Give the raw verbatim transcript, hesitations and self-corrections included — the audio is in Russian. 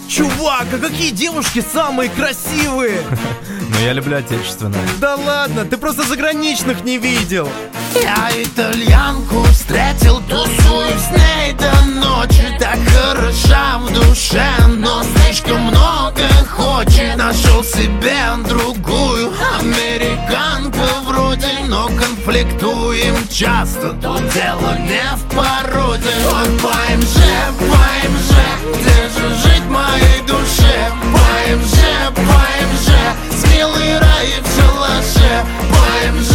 Чувак, а какие девушки самые красивые? Но я люблю отечественное. Да ладно, ты просто заграничных не видел. Я итальянку встретил, тусую с ней до ночи. Так хороша в душе, но слишком много хочет. Нашел себе другую американку вроде, но конфликтуем часто. Тут дело не в породе. Вот по эм жэ, по эм жэ, где же жить моей душе? По эм жэ, по эм жэ, смелый рай в шалаше. По эм жэ.